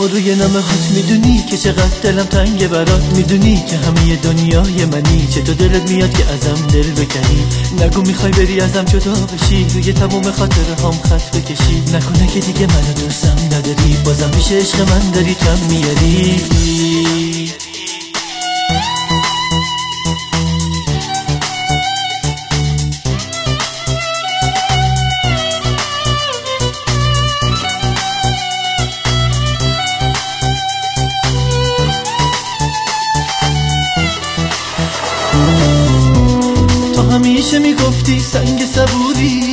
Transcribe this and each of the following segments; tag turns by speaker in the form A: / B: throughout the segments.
A: و روی نامهات میدونی که چقدر دلم تنگه برات، میدونی که همه دنیای منی، چطور دلت میاد که ازم دل بکنی؟ نگو میخوای بری ازم جدا بشی، روی تموم خاطرهام خط بکشی، نکنه که دیگه منو دوستم نداری، بازم میشه عشق من داری کم میاری. تو همیشه میگفتی سنگ صبوری،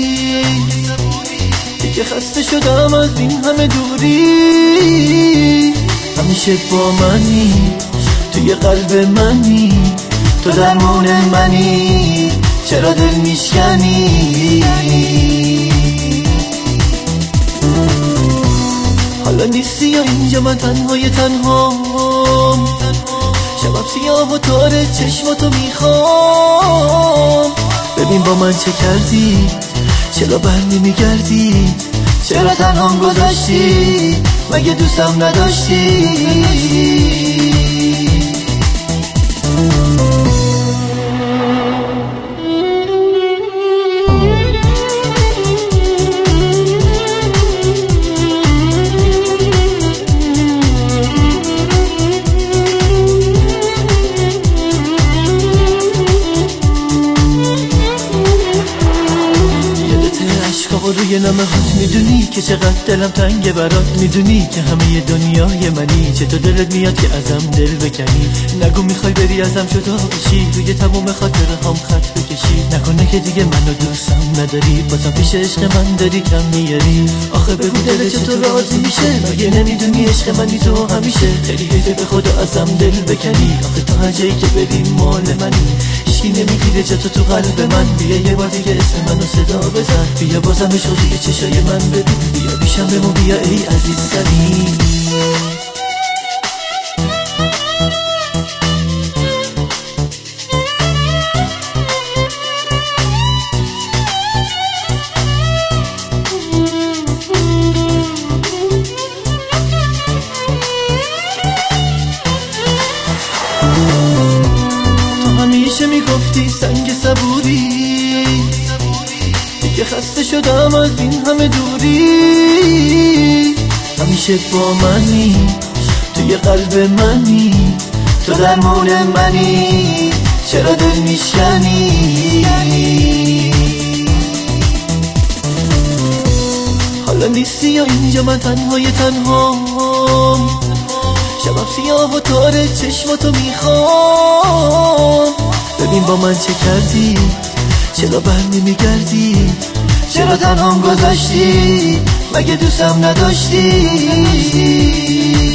A: دیگه خسته شدم از این همه دوری، همیشه با منی، توی قلب منی، تو درمون منی، چرا دل میشکنی؟ حالا نیستی یا اینجا من تنهای تنهام، شبم سیاه و تاره چشماتو میخوام، ببین با من چه کردی، چرا بر نمیگردی، چرا تنهام گذاشتی، مگه دوستم نداشتی؟ و روی نامهات میدونی که چقدر دلم تنگه برات، میدونی که همه دنیای منی، چطور دلت میاد که ازم دل بکنی؟ نگو میخوای بری ازم جدا بشی، روی تموم خاطرهام خط بکشی، نکنه که دیگه منو دوستم نداری، بازم پیش عشق من داری کم میاری. آخه بگو دلت چطور راضی میشه، مگه نمیدونی عشق منی تو همیشه؟ خیلی حیفه به خدا ازم دل بکنی، آخه تا هر جایی که بریم مال منی، هیچکی نمیگیره جا تو قلب من، بیا یه بار دیگه اسم منو صدا بزن، بیا بازم شدی چشای من ببین، بیا بیشم بمون، بیا ای عزیز سلیم. تو همیشه میگفتی سنگ صبوری، دیگه خسته شدم از این همه دوری، همیشه با منی، توی قلب منی، تو درمون منی، چرا دل میشکنی؟ حالا نیستی یا اینجا من تنهای تنهام، شبم سیاه و تاره چشماتو میخوام، ببین با من چه کردی، چرا بر نمیگردی، چرا تنهام گذاشتی، مگه دوستم نداشتی؟